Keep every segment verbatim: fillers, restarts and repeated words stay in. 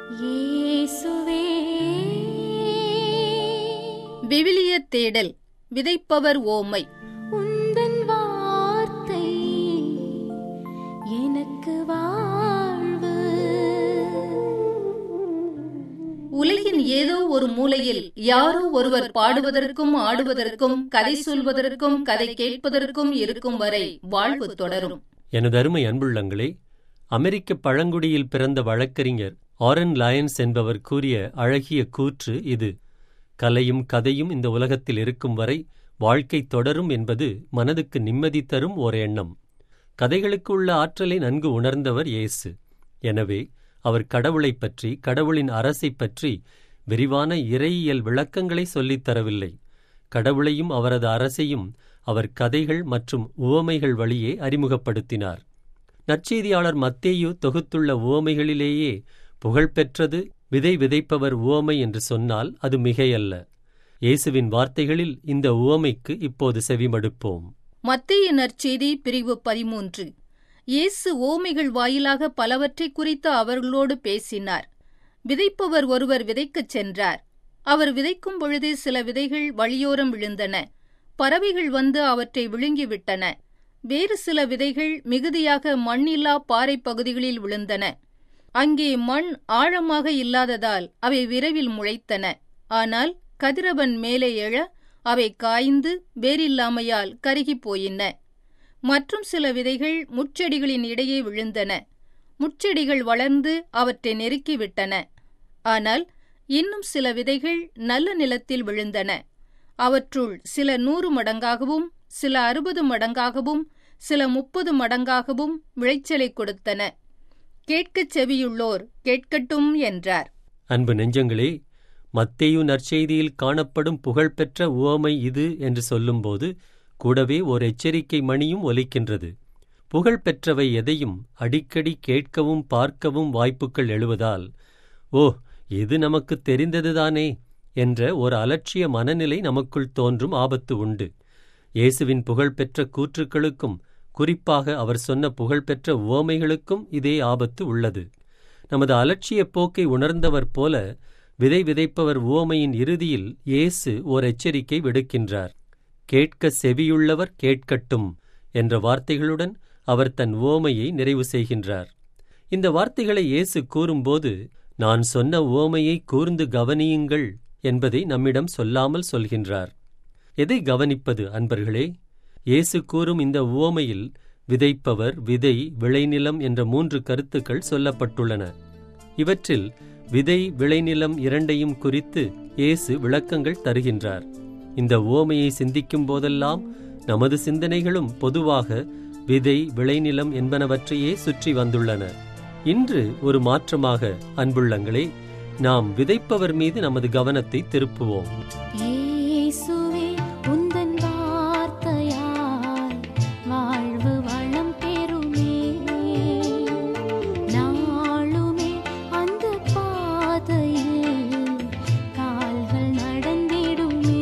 இயேசுவே. விவிலிய தேடல். விதைப்பவர் ஓமை. உந்தன் வார்த்தை எனக்கு வாழ்வு. உலகின் ஏதோ ஒரு மூலையில் யாரோ ஒருவர் பாடுவதற்கும் ஆடுவதற்கும் கதை சொல்வதற்கும் கதை கேட்பதற்கும் இருக்கும் வரை வாழ்வு தொடரும். எனது அருமை அன்புள்ளங்களே, அமெரிக்க பழங்குடியில் பிறந்த வழக்கறிஞர் ஆரன் லயன்ஸ் என்பவர் கூறிய அழகிய கூற்று இது. கலையும் கதையும் இந்த உலகத்தில் இருக்கும் வரை வாழ்க்கை தொடரும் என்பது மனதுக்கு நிம்மதி தரும் ஓர் எண்ணம். கதைகளுக்கு உள்ள ஆற்றலை நன்கு உணர்ந்தவர் இயேசு. எனவே அவர் கடவுளைப் பற்றி, கடவுளின் அரசைப் பற்றி விரிவான இறையியல் விளக்கங்களை சொல்லித் தரவில்லை. கடவுளையும் அவரது அரசையும் அவர் கதைகள் மற்றும் உவமைகள் வழியே அறிமுகப்படுத்தினார். நற்செய்தியாளர் மத்தேயு தொகுத்துள்ள உவமைகளிலேயே புகழ்பெற்றது விதை விதைப்பவர் உவமை என்று சொன்னால் அது மிகையல்ல. இயேசுவின் வார்த்தைகளில் இந்த உவமைக்கு இப்போது செவிமடுப்போம். மத்தேயு நற்செய்தி பிரிவு பதிமூன்று. இயேசு உவமைகள் வாயிலாக பலவற்றை குறித்து அவர்களோடு பேசினார். விதைப்பவர் ஒருவர் விதைக்கச் சென்றார். அவர் விதைக்கும் பொழுதே சில விதைகள் வழியோரம் விழுந்தன. பறவைகள் வந்து அவற்றை விழுங்கிவிட்டன. வேறு சில விதைகள் மிகுதியாக மண்ணில்லா பாறை பகுதிகளில் விழுந்தன. அங்கே மண் ஆழமாக இல்லாததால் அவை விரைவில் முளைத்தன. ஆனால் கதிரவன் மேலே எழ அவை காய்ந்து வேரில்லாமையால் கருகிப் போயின. மற்றும் சில விதைகள் முட்செடிகளின் இடையே விழுந்தன. முட்செடிகள் வளர்ந்து அவற்றை நெருக்கிவிட்டன. ஆனால் இன்னும் சில விதைகள் நல்ல நிலத்தில் விழுந்தன. அவற்றுள் சில நூறு மடங்காகவும், சில அறுபது மடங்காகவும், சில முப்பது மடங்காகவும் விளைச்சலை கொடுத்தன. கேட்கச் செவியுள்ளோர் கேட்கட்டும் என்றார். அன்பு நெஞ்சங்களே, மத்தேயு நற்செய்தியில் காணப்படும் புகழ்பெற்ற உவமை இது என்று சொல்லும்போது கூடவே ஓர் எச்சரிக்கை மணியும் ஒலிக்கின்றது. புகழ்பெற்றவை எதையும் அடிக்கடி கேட்கவும் பார்க்கவும் வாய்ப்புகள் எழுவதால், ஓ, இது நமக்கு தெரிந்ததுதானே என்ற ஒரு அலட்சிய மனநிலை நமக்குள் தோன்றும் ஆபத்து உண்டு. இயேசுவின் புகழ்பெற்ற கூற்றுக்களுக்கும் குறிப்பாக அவர் சொன்ன புகழ்பெற்ற உவமைகளுக்கும் இதே ஆபத்து உள்ளது. நமது அலட்சிய போக்கை உணர்ந்தவர் போல விதை விதைப்பவர் உவமையின் இறுதியில் இயேசு ஓர் எச்சரிக்கை விடுக்கின்றார். கேட்க செவியுள்ளவர் கேட்கட்டும் என்ற வார்த்தைகளுடன் அவர் தன் உவமையை நிறைவு செய்கின்றார். இந்த வார்த்தைகளை இயேசு கூறும்போது, நான் சொன்ன உவமையை கூர்ந்து கவனியுங்கள் என்பதை நம்மிடம் சொல்லாமல் சொல்கின்றார். எதை கவனிப்பது அன்பர்களே? இயேசு கூறும் இந்த உவமையில் விதைப்பவர், விதை, விளைநிலம் என்ற மூன்று கருத்துக்கள் சொல்லப்பட்டுள்ளன. இவற்றில் விதை, விளைநிலம் இரண்டையும் குறித்து இயேசு விளக்கங்கள் தருகின்றார். இந்த உவமையை சிந்திக்கும் போதெல்லாம் நமது சிந்தனைகளும் பொதுவாக விதை, விளைநிலம் என்பனவற்றையே சுற்றி வந்துள்ளன. இன்று ஒரு மாற்றமாக அன்புள்ளங்களே, நாம் விதைப்பவர் மீது நமது கவனத்தை திருப்புவோம். இயேசுவே, உந்தன் வார்த்தையால் வாழ்வு வளம் பெறுமே. நாளுமே அந்த பாதையில் கால்கள் நடந்திடுமே.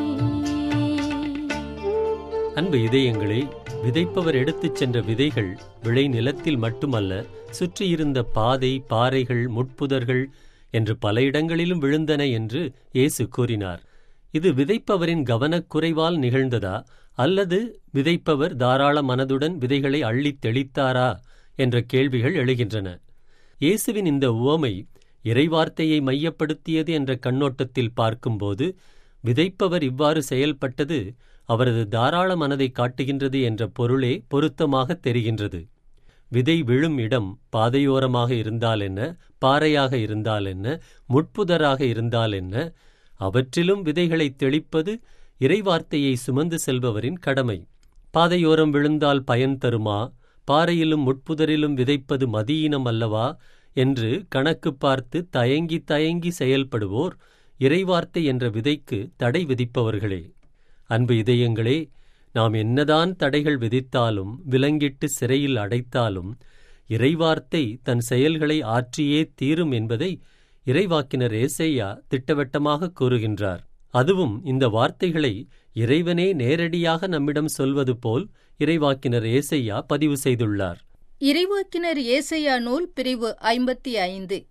அன்பு இதயங்களே, விதைப்பவர் எடுத்துச் சென்ற விதைகள் விளை நிலத்தில் மட்டுமல்ல, சுற்றியிருந்த பாதை, பாறைகள், முட்புதர்கள் என்று பல இடங்களிலும் விழுந்தன என்று இயேசு கூறினார். இது விதைப்பவரின் கவனக்குறைவால் நிகழ்ந்ததா, அல்லது விதைப்பவர் தாராள மனதுடன் விதைகளை அள்ளித் தெளித்தாரா என்ற கேள்விகள் எழுகின்றன. இயேசுவின் இந்த உவமை இறைவார்த்தையை மையப்படுத்தியது என்ற கண்ணோட்டத்தில் பார்க்கும்போது, விதைப்பவர் இவ்வாறு செயல்பட்டது அவரது தாராள மனதை காட்டுகின்றது என்ற பொருளே பொருத்தமாக தெரிகின்றது. விதை விழும் இடம் பாதையோரமாக இருந்தால் என்ன, பாறையாக இருந்தால் என்ன, முட்புதராக இருந்தால் என்ன, அவற்றிலும் விதைகளை தெளிப்பது இறைவார்த்தையை சுமந்து செல்பவரின் கடமை. பாதையோரம் விழுந்தால் பயன் தருமா, பாறையிலும் முட்புதரிலும் விதைப்பது மதியீனம் அல்லவா என்று கணக்கு பார்த்து தயங்கி தயங்கி செயல்படுவோர் இறைவார்த்தை என்ற விதைக்கு தடை விதிப்பவர்களே. அன்பு இதயங்களே, நாம் என்னதான் தடைகள் விதித்தாலும், விலங்கிட்டு சிறையில் அடைத்தாலும், இறைவார்த்தை தன் செயல்களை ஆற்றியே தீரும் என்பதை இறைவாக்கினர் ஏசையா திட்டவட்டமாக கூறுகின்றார். அதுவும் இந்த வார்த்தைகளை இறைவனே நேரடியாக நம்மிடம் சொல்வது போல் இறைவாக்கினர் ஏசையா பதிவு செய்துள்ளார். இறைவாக்கினர் ஏசையா நூல் பிரிவு ஐம்பத்தி ஐந்து.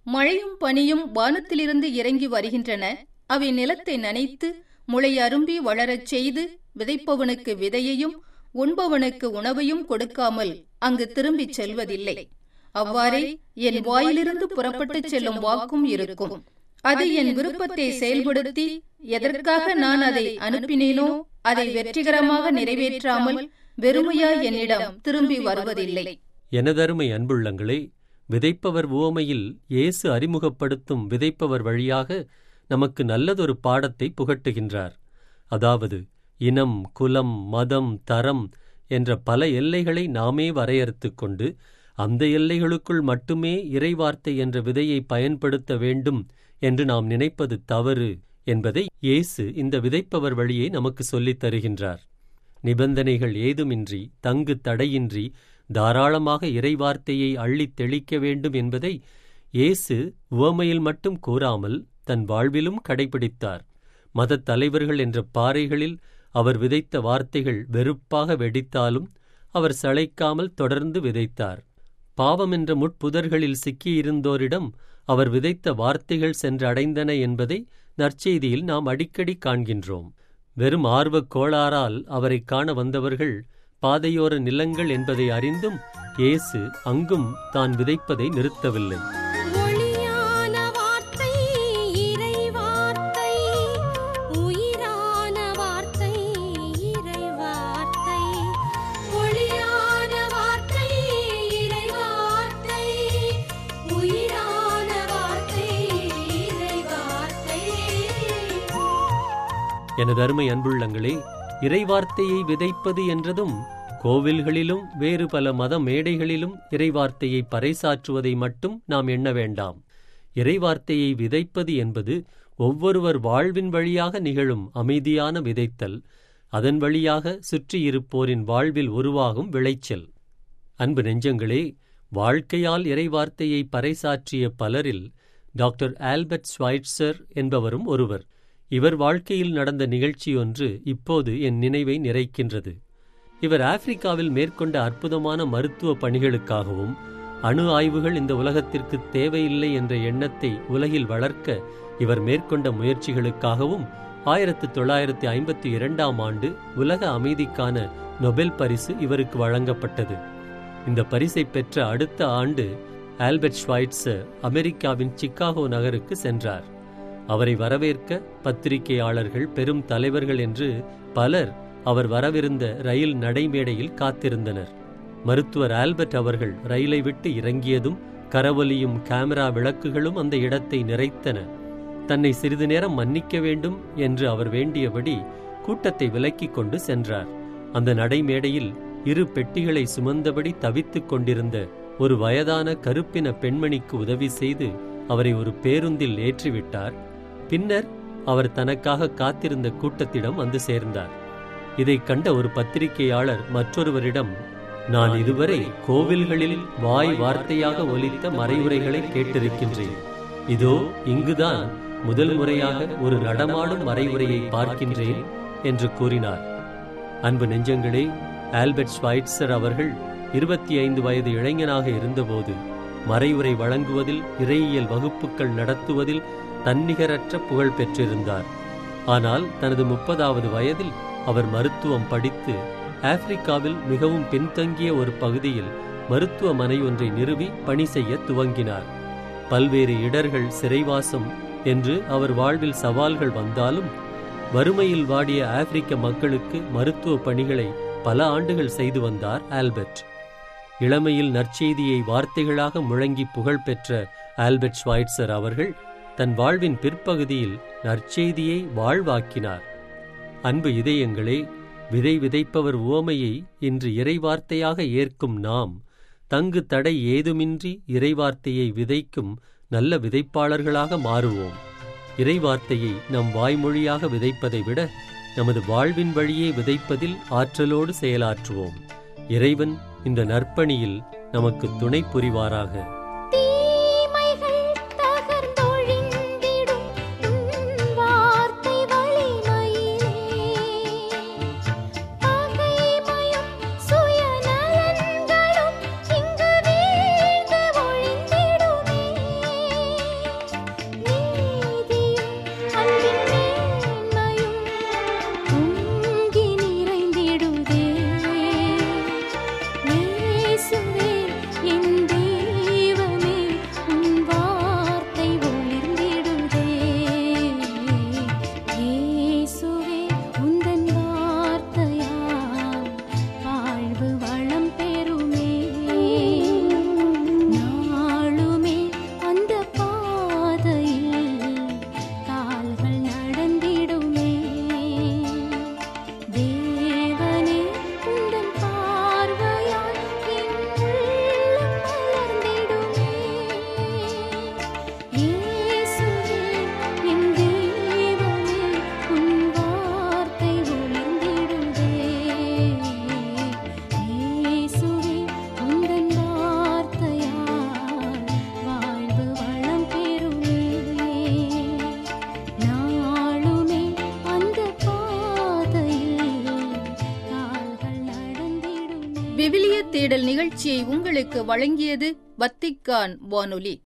மழையும் பனியும் வானத்திலிருந்து இறங்கி வருகின்றன. அவை நிலத்தை நனைத்து முளை அரும்பி வளரச் செய்து விதைப்பவனுக்கு விதையையும் உண்பவனுக்கு உணவையும் கொடுக்காமல் அங்கு திரும்பிச் செல்வதில்லை. அவ்வாறே என் வாயிலிருந்து புறப்பட்டுச் செல்லும் வாக்கும் இருக்கும். அது என் விருப்பத்தை செயல்படுத்தி எதற்காக நான் அதை அனுப்பினேனோ அதை வெற்றிகரமாக நிறைவேற்றாமல் வெறுமையாய் என்னிடம் திரும்பி வருவதில்லை. எனதருமை அன்புள்ளங்களே, விதைப்பவர் உவமையில் இயேசு அறிமுகப்படுத்தும் விதைப்பவர் வழியாக நமக்கு நல்லதொரு பாடத்தை புகட்டுகின்றார். அதாவது, இனம், குலம், மதம், தரம் என்ற பல எல்லைகளை நாமே வரையறுத்துக் கொண்டு அந்த எல்லைகளுக்குள் மட்டுமே இறைவார்த்தை என்ற விதையை பயன்படுத்த வேண்டும் என்று நாம் நினைப்பது தவறு என்பதை இயேசு இந்த விதைப்பவர் வழியே நமக்கு சொல்லித் தருகின்றார். நிபந்தனைகள் ஏதுமின்றி, தங்கு தடையின்றி தாராளமாக இறைவார்த்தையை அள்ளித் தெளிக்க வேண்டும் என்பதை இயேசு உவமையில் மட்டும் கூறாமல் தன் வாழ்விலும் கடைபிடித்தார். மதத் தலைவர்கள் என்ற பாறைகளில் அவர் விதைத்த வார்த்தைகள் வெறுப்பாக வெடித்தாலும் அவர் சளைக்காமல் தொடர்ந்து விதைத்தார். பாவம் என்ற முட்புதர்களில் சிக்கியிருந்தோரிடம் அவர் விதைத்த வார்த்தைகள் சென்றடைந்தன என்பதை நற்செய்தியில் நாம் அடிக்கடி காண்கின்றோம். வெறும் ஆர்வக் கோளாறால் அவரை காண வந்தவர்கள் பாதையோர நிலங்கள் என்பதை அறிந்தும் இயேசு அங்கும் தான் விதைப்பதை நிறுத்தவில்லை. எனது அருமை அன்புள்ளங்களே, இறைவார்த்தையை விதைப்பது என்றதும் கோவில்களிலும் வேறு பல மத மேடைகளிலும் இறைவார்த்தையை பறைசாற்றுவதை மட்டும் நாம் எண்ண வேண்டாம். இறைவார்த்தையை விதைப்பது என்பது ஒவ்வொருவர் வாழ்வின் வழியாக நிகழும் அமைதியான விதைத்தல், அதன் வழியாக சுற்றியிருப்போரின் வாழ்வில் உருவாகும் விளைச்சல். அன்பு நெஞ்சங்களே, வாழ்க்கையால் இறைவார்த்தையை பறைசாற்றிய பலரில் டாக்டர் ஆல்பர்ட் ஸ்வைட்சர் என்பவரும் ஒருவர். இவர் வாழ்க்கையில் நடந்த நிகழ்ச்சியொன்று இப்போது என் நினைவை நிறைக்கின்றது. இவர் ஆப்பிரிக்காவில் மேற்கொண்ட அற்புதமான மருத்துவ பணிகளுக்காகவும் அணு ஆய்வுகள் இந்த உலகத்திற்கு தேவையில்லை என்ற எண்ணத்தை உலகில் வளர்க்க இவர் மேற்கொண்ட முயற்சிகளுக்காகவும் ஆயிரத்து தொள்ளாயிரத்தி ஐம்பத்தி இரண்டாம் ஆண்டு உலக அமைதிக்கான நொபெல் பரிசு இவருக்கு வழங்கப்பட்டது. இந்த பரிசை பெற்ற அடுத்த ஆண்டு ஆல்பர்ட் ஸ்வைட்சர் அமெரிக்காவின் சிக்காகோ நகருக்கு சென்றார். அவரை வரவேற்க பத்திரிகையாளர்கள், பெரும் தலைவர்கள் என்று பலர் அவர் வரவிருந்த ரயில் நடைமேடையில் காத்திருந்தனர். மருத்துவர் ஆல்பர்ட் அவர்கள் ரயிலை விட்டு இறங்கியதும் கரவொலியும் கேமரா விளக்குகளும் அந்த இடத்தை நிறைத்தன. தன்னை சிறிது நேரம் மன்னிக்க வேண்டும் என்று அவர் வேண்டியபடி கூட்டத்தை விலக்கிக் கொண்டு சென்றார். அந்த நடைமேடையில் இரு பெட்டிகளை சுமந்தபடி தவித்துக் கொண்டிருந்த ஒரு வயதான கருப்பின பெண்மணிக்கு உதவி செய்து அவரை ஒரு பேருந்தில் ஏற்றிவிட்டார். பின்னர் அவர் தனக்காக காத்திருந்த கூட்டத்திடம் வந்து சேர்ந்தார். இதைக் கண்ட ஒரு பத்திரிகையாளர் மற்றொருவரிடம், நான் இதுவரை கோவில்களில் வாய் வார்த்தையாக ஒலித்த மறைவுரைகளை கேட்டிருக்கின்றேன். இதோ இங்குதான் முதல் முறையாக ஒரு நடமாடும் மறைவுரையை பார்க்கின்றேன் என்று கூறினார். அன்பு நெஞ்சங்களே, ஆல்பர்ட் ஸ்வைட்சர் அவர்கள் இருபத்தி ஐந்து வயது இளைஞனாக இருந்தபோது மறைவுரை வழங்குவதில், இறையியல் வகுப்புகள் நடத்துவதில் தன்னிகரற்ற புகழ் பெற்றிருந்தார். ஆனால் தனது முப்பதாவது வயதில் அவர் மருத்துவம் படித்து ஆப்பிரிக்காவில் மிகவும் பின்தங்கிய ஒரு பகுதியில் மருத்துவமனை ஒன்றை நிறுவி பணி செய்ய துவங்கினார். பல்வேறு இடர்கள், சிறைவாசம் என்று அவர் வாழ்வில் சவால்கள் வந்தாலும் வறுமையில் வாடிய ஆப்பிரிக்க மக்களுக்கு மருத்துவ பணிகளை பல ஆண்டுகள் செய்து வந்தார் ஆல்பர்ட். இளமையில் நற்செய்தியை வார்த்தைகளாக முழங்கி புகழ் பெற்ற ஆல்பர்ட் ஸ்வைட்சர் அவர்கள் தன் வாழ்வின் பிற்பகுதியில் நற்செய்தியை வாழ்வாக்கினார். அன்பு இதயங்களே, விதை விதைப்பவர் உவமையை இன்று இறைவார்த்தையாக ஏற்கும் நாம் தங்கு தடை ஏதுமின்றி இறைவார்த்தையை விதைக்கும் நல்ல விதைப்பாளர்களாக மாறுவோம். இறைவார்த்தையை நம் வாய்மொழியாக விதைப்பதை விட நமது வாழ்வின் வழியே விதைப்பதில் ஆற்றலோடு செயலாற்றுவோம். இறைவன் இந்த நற்பணியில் நமக்கு துணை புரிவாராக. விவிலிய தேடல் நிகழ்ச்சியை உங்களுக்கு வழங்கியது வத்திக்கான் வானொலி.